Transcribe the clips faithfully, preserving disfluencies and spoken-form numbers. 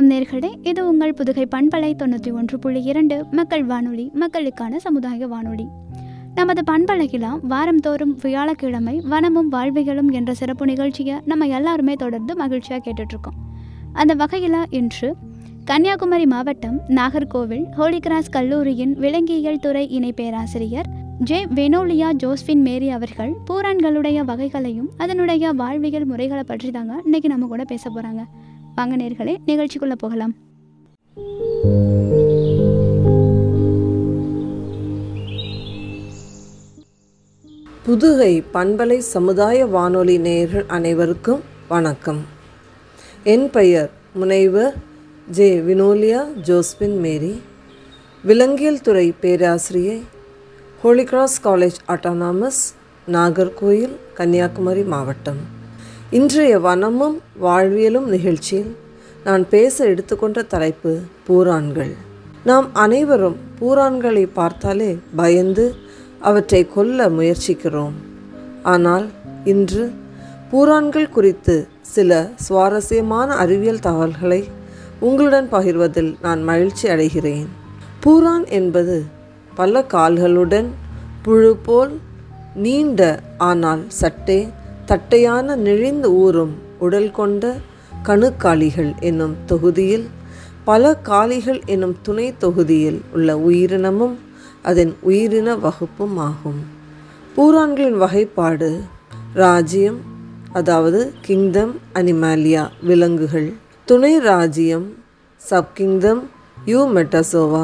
வணக்கம் நேர்களே, இது உங்கள் புதுகை பண்பலை தொண்ணூற்றி ஒன்று புள்ளி இரண்டு மக்கள் வானொலி, மக்களுக்கான சமுதாய வானொலி. நமது பண்பலையிலாம் வாரந்தோறும் வியாழக்கிழமை வனமும் வாழ்வியலும் என்ற சிறப்பு நிகழ்ச்சியை நம்ம எல்லாருமே தொடர்ந்து மகிழ்ச்சியாக கேட்டுட்ருக்கோம். அந்த வகையில் இன்று கன்னியாகுமரி மாவட்டம் நாகர்கோவில் ஹோலி கிராஸ் கல்லூரியின் விலங்கியல் துறை இணை பேராசிரியர் ஜே வெனோலியா ஜோஸ்பின் மேரி அவர்கள் பூரான்களுடைய வகைகளையும் அதனுடைய வாழ்வியல் முறைகளை பற்றி தாங்க இன்னைக்கு நம்ம கூட பேச போகிறாங்க. வாங்க நேர்களே, நிகழ்ச்சிக்குள்ளே போகலாம். புதுகை பண்பலை சமுதாய வானொலி நேயர்கள் அனைவருக்கும் வணக்கம். என் பெயர் முனைவர் ஜே வினோலியா ஜோஸ்பின் மேரி, விலங்கியல் துறை பேராசிரியை, Holy Cross College autonomous, Nagercoil, Kanyakumari மாவட்டம். இன்றைய வனமும் வாழ்வியலும் நிகழ்ச்சியில் நான் பேச எடுத்துக்கொண்ட தலைப்பு பூரான்கள். நாம் அனைவரும் பூரான்களை பார்த்தாலே பயந்து அவற்றை கொல்ல முயற்சிக்கிறோம். ஆனால் இன்று பூரான்கள் குறித்து சில சுவாரஸ்யமான அறிவியல் தகவல்களை உங்களுடன் பகிர்வதில் நான் மகிழ்ச்சி அடைகிறேன். பூரான் என்பது பல கால்களுடன் புழு போல் நீண்ட ஆனால் சட்டே தட்டையான நெளிந்து ஊறும் உடல் கொண்ட கணுக்காலிகள் என்னும் தொகுதியில் பல காலிகள் என்னும் துணை தொகுதியில் உள்ள உயிரினமும் அதன் உயிரின வகுப்பும் ஆகும். பூரான்களின் வகைப்பாடு ராஜ்யம், அதாவது கிங்டம் அனிமாலியா விலங்குகள், துணை ராஜ்யம் சப்கிங்டம் யூமெட்டாசோவா,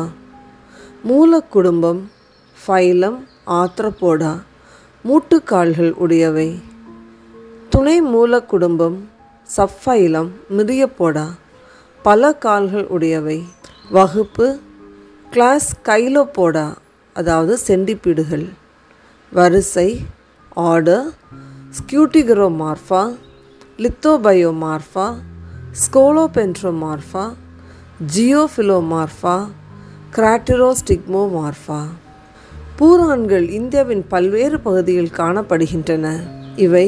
மூல குடும்பம் ஃபைலம் ஆத்ரோபோடா மூட்டுக்கால்கள் உடையவை, துணை மூல குடும்பம் சப்ஃபைலம் மிரியப்போடா பல கால்கள் உடையவை, வகுப்பு கிளாஸ் கைலோபோடா அதாவது சென்டிபீடுகள், வரிசை ஆர்டர் ஸ்கியூட்டிகரோமார்ஃபா, லித்தோபயோமார்ஃபா, ஸ்கோலோபென்ட்ரோமார்ஃபா, ஜியோஃபிலோமார்ஃபா, கிராட்டிரோஸ்டிக்மோமார்ஃபா. பூரான்கள் இந்தியாவின் பல்வேறு பகுதிகளில் காணப்படுகின்றன. இவை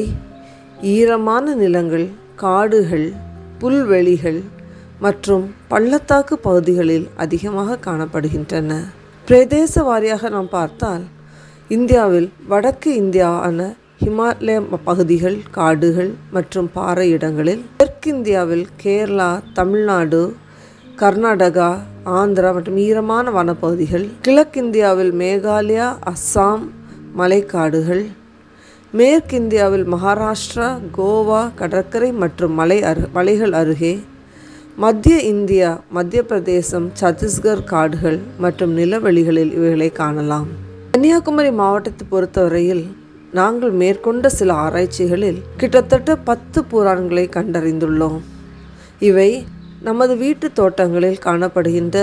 ஈரமான நிலங்கள், காடுகள், புல்வெளிகள் மற்றும் பள்ளத்தாக்கு பகுதிகளில் அதிகமாக காணப்படுகின்றன. பிரதேச வாரியாக நாம் பார்த்தால் இந்தியாவில் வடக்கு இந்தியாவான ஹிமாலய பகுதிகள், காடுகள் மற்றும் பாறை இடங்களில், தெற்கிந்தியாவில் கேரளா, தமிழ்நாடு, கர்நாடகா, ஆந்திரா மற்றும் ஈரமான வனப்பகுதிகள், கிழக்கிந்தியாவில் மேகாலயா, அஸ்ஸாம் மலைக்காடுகள், மேற்கிந்தியாவில் மகாராஷ்டிரா, கோவா கடற்கரை மற்றும் மலை அரு மலைகள் அருகே, மத்திய இந்தியா, மத்திய பிரதேசம், சத்தீஸ்கர் காடுகள் மற்றும் நிலவெளிகளில் இவைகளை காணலாம். கன்னியாகுமரி மாவட்டத்தை பொறுத்தவரையில் நாங்கள் மேற்கொண்ட சில ஆராய்ச்சிகளில் கிட்டத்தட்ட பத்து பூரான்களை கண்டறிந்துள்ளோம். இவை நமது வீட்டு தோட்டங்களில் காணப்படுகின்ற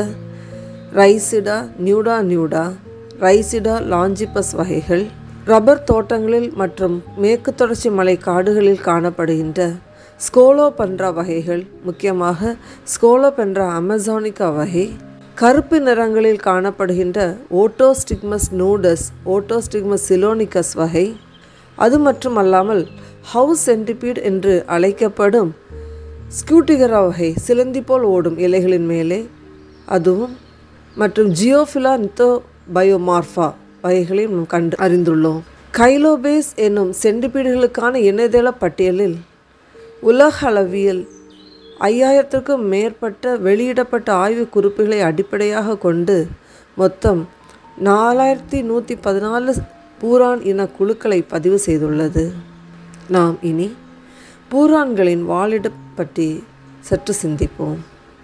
ரைசிடா நியூடா நியூடா, ரைசிடா லாஞ்சிபஸ் வகைகள், ரப்பர் தோட்டங்களில் மற்றும் மேற்கு தொடர்ச்சி மலை காடுகளில் காணப்படுகின்ற ஸ்கோலோபென்ட்ரா வகைகள், முக்கியமாக ஸ்கோலோபென்ட்ரா அமேசானிகா வகை, கருப்பு நிறங்களில் காணப்படுகின்ற ஓட்டோஸ்டிக்மஸ் நூடஸ், ஓட்டோஸ்டிக்மஸ் சிலோனிகஸ் வகை, அது மட்டுமல்லாமல் ஹவுஸ் சென்டிபீட் என்று அழைக்கப்படும் ஸ்கியூட்டிகரா வகை, சிலந்தி போல் ஓடும் இலைகளின் மேலே அதுவும், மற்றும் ஜியோஃபிலா நித்தோபயோமார்ஃபா வகைகளையும் நாம் கண்டு அறிந்துள்ளோம். கைலோபேஸ் என்னும் சென்டிபீடுகளுக்கான இணையதள பட்டியலில் உலக அளவியல் ஐயாயிரத்திற்கும் மேற்பட்ட வெளியிடப்பட்ட ஆய்வு குறிப்புகளை அடிப்படையாக கொண்டு மொத்தம் நாலாயிரத்தி நூற்றி பதினாலு பூரான் இன குழுக்களை பதிவு செய்துள்ளது. நாம் இனி பூரான்களின் வாழிடம் பற்றி சற்று சிந்திப்போம்.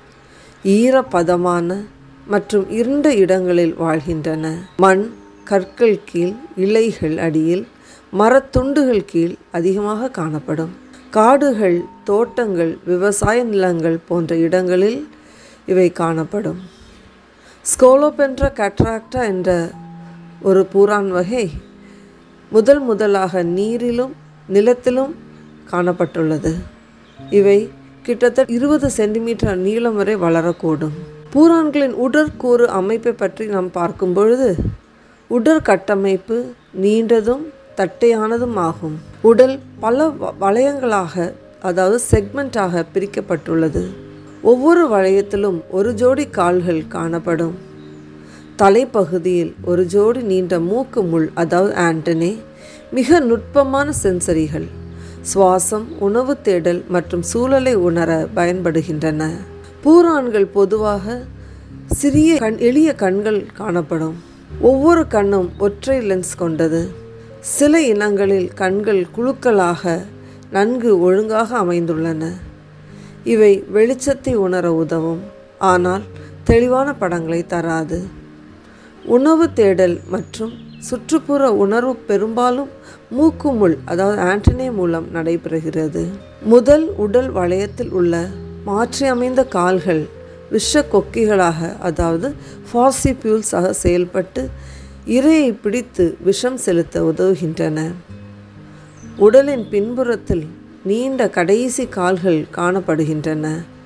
ஈரப்பதமான மற்றும் இருண்ட இடங்களில் வாழ்கின்றன. மண், கற்கள் கீழ், இலைகள் அடியில், மரத்துண்டுகள் கீழ் அதிகமாக காணப்படும். காடுகள், தோட்டங்கள், விவசாய நிலங்கள் போன்ற இடங்களில் இவை காணப்படும். ஸ்கோலோபென்ட்ரா கேட்ராக்டா என்ற ஒரு பூரான் வகை முதல் முதலாக நீரிலும் நிலத்திலும் காணப்பட்டுள்ளது. இவை கிட்டத்தட்ட இருபது சென்டிமீட்டர் நீளம் வரை வளரக்கூடும். பூரான்களின் உடற்கூறு அமைப்பை பற்றி நாம் பார்க்கும் பொழுது உடற்கட்டமைப்பு நீண்டதும் தட்டையானதும் ஆகும். உடல் பல வளையங்களாக, அதாவது செக்மெண்ட்டாக பிரிக்கப்பட்டுள்ளது. ஒவ்வொரு வளையத்திலும் ஒரு ஜோடி கால்கள் காணப்படும். தலைப்பகுதியில் ஒரு ஜோடி நீண்ட மூக்கு முள், அதாவது ஆண்டனே, மிக நுட்பமான சென்சரிகள் சுவாசம், உணவு தேடல் மற்றும் சூழலை உணர பயன்படுகின்றன. பூரான்கள் பொதுவாக சிறிய கண் எளிய கண்கள் காணப்படும். ஒவ்வொரு கண்ணும் ஒற்றை லென்ஸ் கொண்டது. சில இனங்களில் கண்கள் குழுக்களாக நன்கு ஒழுங்காக அமைந்துள்ளன. இவை வெளிச்சத்தை உணர உதவும், ஆனால் தெளிவான படங்களை தராது. உணவு தேடல் மற்றும் சுற்றுப்புற உணர்வு பெரும்பாலும் மூக்குமுள், அதாவது ஆண்டனே மூலம் நடைபெறுகிறது. முதல் உடல் வளையத்தில் உள்ள மாற்றி அமைந்த கால்கள் விஷ கொக்கிகளாக, அதாவது ஃபார்சிபியூல்ஸாக செயல்பட்டு இரையை பிடித்து விஷம் செலுத்த உதவுகின்றன. உடலின் பின்புறத்தில் நீண்ட கடைசி கால்கள் காணப்படுகின்றன.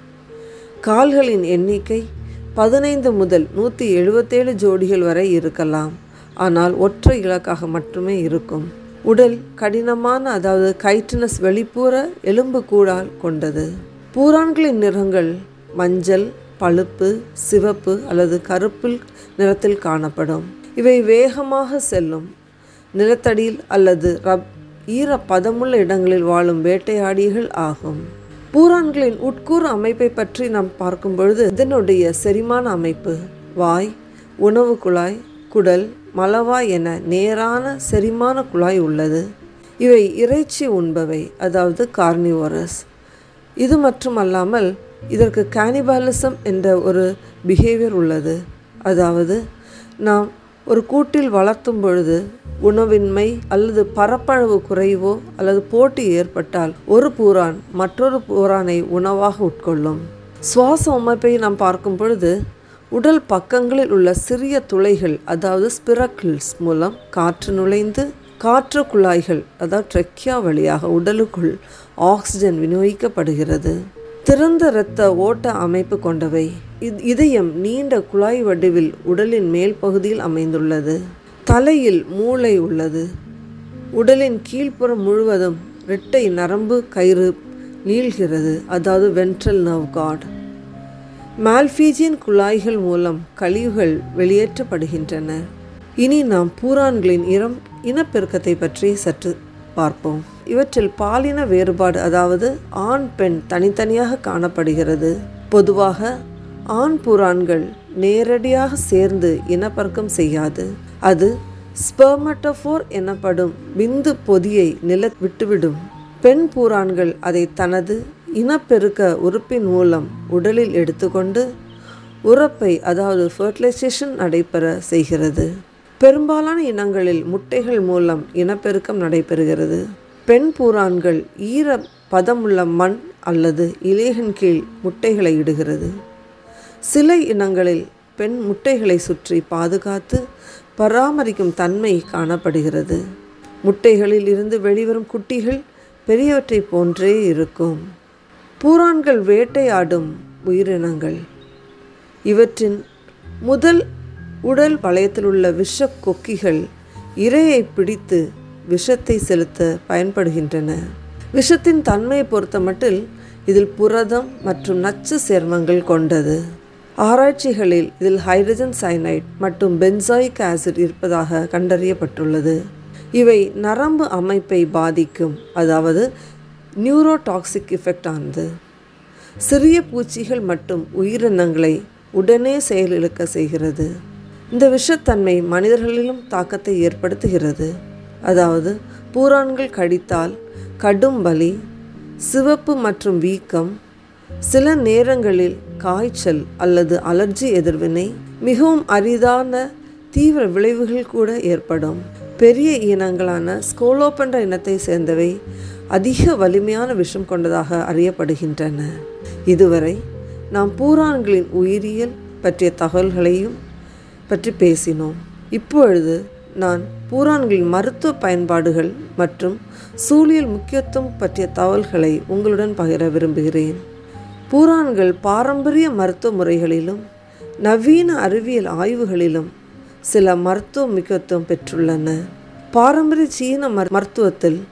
கால்களின் எண்ணிக்கை பதினைந்து முதல் நூற்றி எழுபத்தேழு ஜோடிகள் வரை இருக்கலாம், ஆனால் ஒற்றை இலக்காக மட்டுமே இருக்கும். உடல் கடினமான, அதாவது கைட்டினஸ் வெளிப்புற எலும்பு கூடால் கொண்டது. பூரான்களின் நிறங்கள் மஞ்சள், பழுப்பு, சிவப்பு அல்லது கருப்பில் நிறத்தில் காணப்படும். இவை வேகமாக செல்லும், நிலத்தடியில் அல்லது ரப் ஈர பதமுள்ள இடங்களில் வாழும் வேட்டையாடிகள் ஆகும். பூரான்களின் உட்கூறு அமைப்பை பற்றி நாம் பார்க்கும் பொழுது இதனுடைய செரிமான அமைப்பு வாய், உணவு குழாய், குடல், மலவாய் என நேரான செரிமான குழாய் உள்ளது. இவை இறைச்சி உண்பவை, அதாவது கார்னிவோரஸ். இது மட்டுமல்லாமல் இதற்கு கேனிபாலிசம் என்ற ஒரு பிஹேவியர் உள்ளது. அதாவது நாம் ஒரு கூட்டில் வளர்த்தும் பொழுது உணவின்மை அல்லது பரப்பளவு குறைவோ அல்லது போட்டி ஏற்பட்டால் ஒரு பூரான் மற்றொரு பூரானை உணவாக உட்கொள்ளும். சுவாச அமைப்பை நாம் பார்க்கும் பொழுது உடல் பக்கங்களில் உள்ள சிறிய துளைகள், அதாவது ஸ்பிரக்கிள்ஸ் மூலம் காற்று நுழைந்து காற்று குழாய்கள், அதாவது ட்ரெக்கியா வழியாக உடலுக்குள் ஆக்சிஜன் விநியோகிக்கப்படுகிறது. திறந்த இரத்த ஓட்ட அமைப்பு கொண்டவை. இதயம் நீண்ட குழாய் வடிவில் உடலின் மேல் பகுதியில் அமைந்துள்ளது. தலையில் மூளை உள்ளது. உடலின் கீழ்ப்புறம் முழுவதும் இரட்டை நரம்பு கயிறு நீள்கிறது, அதாவது வென்ட்ரல் நர்வ் கார்டு. மால்பீஜியன் குழாய்கள் மூலம் கழிவுகள் வெளியேற்றப்படுகின்றன. இனி நாம் பூரான்களின் இனம் இனப்பெருக்கத்தை பற்றி சற்று பார்ப்போம். இவற்றில் பாலின வேறுபாடு, அதாவது ஆண் பெண் தனித்தனியாக காணப்படுகிறது. பொதுவாக ஆண் பூரான்கள் நேரடியாக சேர்ந்து இனப்பெருக்கம் செய்யாது. அது ஸ்பெர்மட்டோஃபோர் எனப்படும் விந்து பொதியை நில விட்டுவிடும். பெண் பூரான்கள் அதை தனது இனப்பெருக்க உறுப்பின் மூலம் உடலில் எடுத்துக்கொண்டு உரப்பை, அதாவது ஃபர்டிலைசேஷன் நடைபெற செய்கிறது. பெரும்பாலான இனங்களில் முட்டைகள் மூலம் இனப்பெருக்கம் நடைபெறுகிறது. பெண் பூரான்கள் ஈர பதமுள்ள மண் அல்லது இலையின் கீழ் முட்டைகளை இடுகிறது. சில இனங்களில் பெண் முட்டைகளை சுற்றி பாதுகாத்து பராமரிக்கும் தன்மை காணப்படுகிறது. முட்டைகளில் இருந்து வெளிவரும் குட்டிகள் பெரியவற்றை போன்றே இருக்கும். பூரான்கள் வேட்டையாடும் உயிரினங்கள். இவற்றின் முதல் உடல் வளையத்தில் உள்ள விஷ கொக்கிகள் இரையை பிடித்து விஷத்தை செலுத்த பயன்படுகின்றன. விஷத்தின் தன்மையை பொறுத்த மட்டில் இதில் புரதம் மற்றும் நச்சு சேர்மங்கள் கொண்டது. ஆராய்ச்சிகளில் இதில் ஹைட்ரஜன் சயனைட் மற்றும் பென்சாயிக் ஆசிட் இருப்பதாக கண்டறியப்பட்டுள்ளது. இவை நரம்பு அமைப்பை பாதிக்கும், அதாவது நியூரோடாக்சிக் எஃபெக்ட் ஆனது. சிறிய பூச்சிகள் மற்றும் உயிரினங்களை உடனே செயலிழக்க செய்கிறது. இந்த விஷத்தன்மை மனிதர்களிலும் தாக்கத்தை ஏற்படுத்துகிறது. அதாவது பூரான்கள் கடித்தால் கடும் வலி, சிவப்பு மற்றும் வீக்கம், சில நேரங்களில் காய்ச்சல் அல்லது அலர்ஜி எதிர்வினை, மிகவும் அரிதான தீவிர விளைவுகள் கூட ஏற்படும். பெரிய இனங்களான ஸ்கோலோப் இனத்தை சேர்ந்தவை அதிக வலிமையான விஷம் கொண்டதாக அறியப்படுகின்றன. இதுவரை நாம் பூரான்களின் உயிரியல் பற்றிய தகவல்களையும் பற்றி பேசினோம். இப்பொழுது நான் பூரான்களின் மருத்துவ பயன்பாடுகள் மற்றும் சூழியல் முக்கியத்துவம் பற்றிய தகவல்களை உங்களுடன் பகிர விரும்புகிறேன். பூரான்கள் பாரம்பரிய மருத்துவ முறைகளிலும் நவீன அறிவியல் ஆய்வுகளிலும் சில மருத்துவ முக்கியத்துவம் பெற்றுள்ளன. பாரம்பரிய சீன மருத்துவத்தில்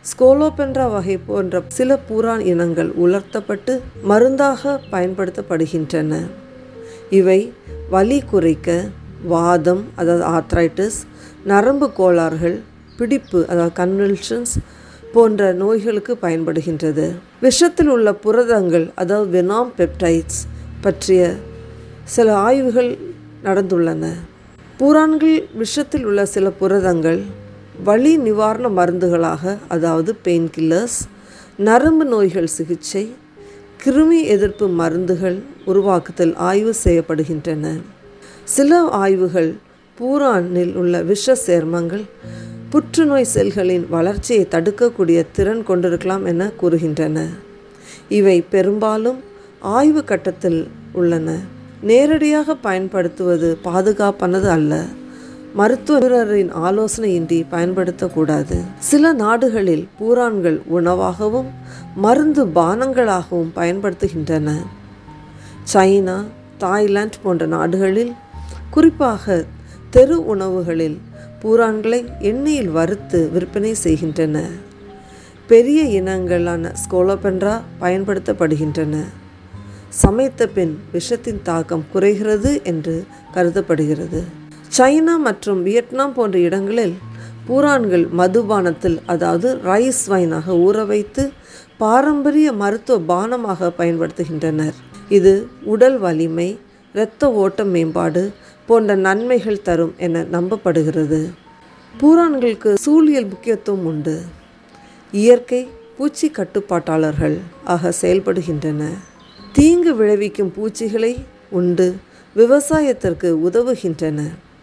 ஸ்கோலோபென்ட்ரா வகை போன்ற சில பூரான் இனங்கள் உலர்த்தப்பட்டு மருந்தாக பயன்படுத்தப்படுகின்றன. இவை வலி குறைக்க, வாதம் அதாவது ஆர்த்ரைட்டிஸ், நரம்பு கோளாறுகள், பிடிப்பு அதாவது கன்வல்ஷன்ஸ் போன்ற நோய்களுக்கு பயன்படுகின்றது. விஷத்தில் உள்ள புரதங்கள் அதாவது வெனாம் பெப்டைட்ஸ் பற்றிய சில ஆய்வுகள் நடந்துள்ளன. பூரான்கள் விஷத்தில் உள்ள சில புரதங்கள் வலி நிவாரண மருந்துகளாக அதாவது பெயின் கில்லர்ஸ், நரம்பு நோய்கள் சிகிச்சை, கிருமி எதிர்ப்பு மருந்துகள் உருவாக்குதல் ஆய்வு செய்யப்படுகின்றன. சில ஆய்வுகள் பூரானில் உள்ள விஷ சேர்மங்கள் புற்றுநோய் செல்களின் வளர்ச்சியை தடுக்கக்கூடிய திறன் கொண்டிருக்கலாம் என கூறுகின்றன. இவை பெரும்பாலும் ஆய்வு கட்டத்தில் உள்ளன. நேரடியாக பயன்படுத்துவது பாதுகாப்பானது அல்ல. மருத்துவரின் ஆலோசனையின்றி பயன்படுத்தக்கூடாது. சில நாடுகளில் பூரான்கள் உணவாகவும் மருந்து பானங்களாகவும் பயன்படுத்துகின்றன. சைனா, தாய்லாந்து போன்ற நாடுகளில் குறிப்பாக தெரு உணவுகளில் பூரான்களை எண்ணெயில் வறுத்து விற்பனை செய்கின்றன. பெரிய இனங்களான ஸ்கோலோபென்ட்ரா பயன்படுத்தப்படுகின்றன. சமைத்த பின் விஷத்தின் தாக்கம் குறைகிறது என்று கருதப்படுகிறது. சைனா மற்றும் வியட்நாம் போன்ற இடங்களில் பூரான்கள் மதுபானத்தில் அதாவது ரைஸ் வைனாக ஊற வைத்து பாரம்பரிய மருத்துவ பானமாக பயன்படுத்துகின்றனர். இது உடல் வலிமை, இரத்த ஓட்ட மேம்பாடு போன்ற நன்மைகள் தரும் என நம்பப்படுகிறது. பூரான்களுக்கு சூழியல் முக்கியத்துவம் உண்டு. இயற்கை பூச்சி கட்டுப்பாட்டாளர்கள் ஆக செயல்படுகின்றன. தீங்கு விளைவிக்கும் பூச்சிகளை உண்டு விவசாயத்திற்கு உதவுகின்றன.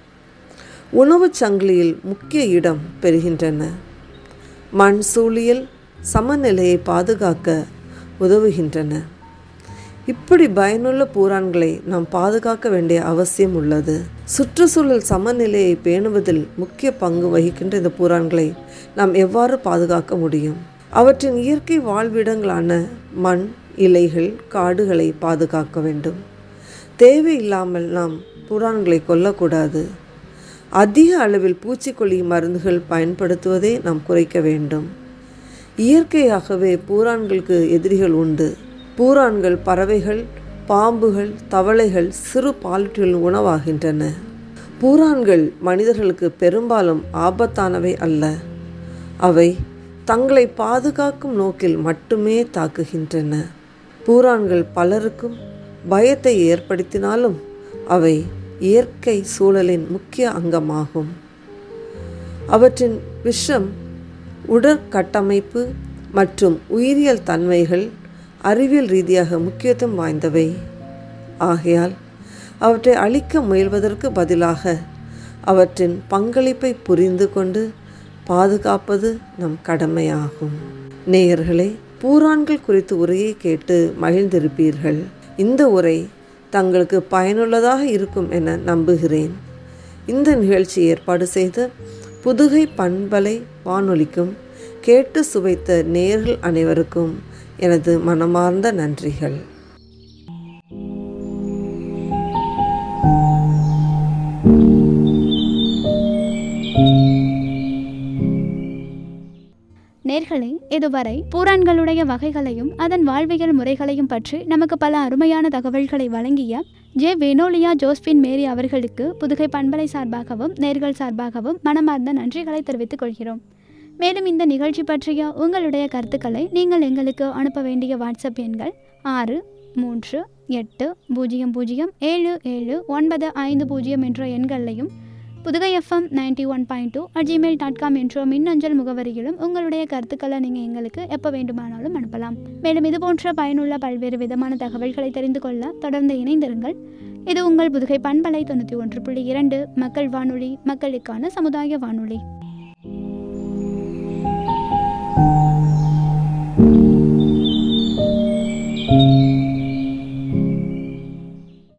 உணவுச் சங்கிலியில் முக்கிய இடம் பெறுகின்றன. மண் சூழியல் சமநிலையை பாதுகாக்க உதவுகின்றன. இப்படி பயனுள்ள பூரான்களை நாம் பாதுகாக்க வேண்டிய அவசியம் உள்ளது. சுற்றுச்சூழல் சமநிலையை பேணுவதில் முக்கிய பங்கு வகிக்கின்ற இந்த பூரான்களை நாம் எவ்வாறு பாதுகாக்க முடியும்? அவற்றின் இயற்கை வாழ்விடங்களான மண், இலைகள், காடுகளை பாதுகாக்க வேண்டும். தேவையில்லாமல் நாம் பூரான்களை கொல்லக்கூடாது. அதிக அளவில் பூச்சிக்கொல்லி மருந்துகள் பயன்படுத்துவதை நாம் குறைக்க வேண்டும். இயற்கையாகவே பூரான்களுக்கு எதிரிகள் உண்டு. பூரான்கள் பறவைகள், பாம்புகள், தவளைகள், சிறு பாலூட்டிகளின் உணவாகின்றன. பூரான்கள் மனிதர்களுக்கு பெரும்பாலும் ஆபத்தானவை அல்ல. அவை தங்களை பாதுகாக்கும் நோக்கில் மட்டுமே தாக்குகின்றன. பூரான்கள் பலருக்கும் பயத்தை ஏற்படுத்தினாலும் அவை இயற்கை சூழலின் முக்கிய அங்கமாகும். அவற்றின் விஷம், உடற்கட்டமைப்பு மற்றும் உயிரியல் தன்மைகள் அறிவியல் ரீதியாக முக்கியத்துவம் வாய்ந்தவை. ஆகையால் அவற்றை அழிக்க முயல்வதற்கு பதிலாக அவற்றின் பங்களிப்பை புரிந்து கொண்டு பாதுகாப்பது நம் கடமையாகும். நேயர்களே, பூரான்கள் குறித்து உரையை கேட்டு மகிழ்ந்திருப்பீர்கள். இந்த உரை தங்களுக்கு பயனுள்ளதாக இருக்கும் என நம்புகிறேன். இந்த நிகழ்ச்சி ஏற்பாடு செய்த புதுகை பண்பலை வானொலிக்கும் கேட்டு சுவைத்த நேயர்கள் அனைவருக்கும் எனது மனமார்ந்த நன்றிகள். நேர்களே, இதுவரை பூரான்களுடைய வகைகளையும் அதன் வாழ்வியல் முறைகளையும் பற்றி நமக்கு பல அருமையான தகவல்களை வழங்கிய ஜே வெனோலியா ஜோஸ்பின் மேரி அவர்களுக்கு புதுகை பண்பலை சார்பாகவும் நேர்கள் சார்பாகவும் மனமார்ந்த நன்றிகளை தெரிவித்துக் கொள்கிறோம். மேலும் இந்த நிகழ்ச்சி பற்றிய உங்களுடைய கருத்துக்களை நீங்கள் எங்களுக்கு அனுப்ப வேண்டிய வாட்ஸ்அப் எண்கள் ஆறு மூன்று எட்டு பூஜ்ஜியம் பூஜ்ஜியம் ஏழு ஏழு ஒன்பது ஐந்து பூஜ்ஜியம் என்ற எண்களையும் Pudugai FM ninety one point two at Gmail dot com என்ற மின்னஞ்சல் முகவரியிலும் உங்களுடைய கருத்துக்களை நீங்கள் எங்களுக்கு எப்போ வேண்டுமானாலும் அனுப்பலாம். மேலும் இதுபோன்ற பயனுள்ள பல்வேறு விதமான தகவல்களை தெரிந்து கொள்ள தொடர்ந்து இணைந்திருங்கள். இது உங்கள் புதுகை பண்பலை தொண்ணூற்றி ஒன்று புள்ளி இரண்டு மக்கள் வானொலி, மக்களுக்கான சமுதாய வானொலி.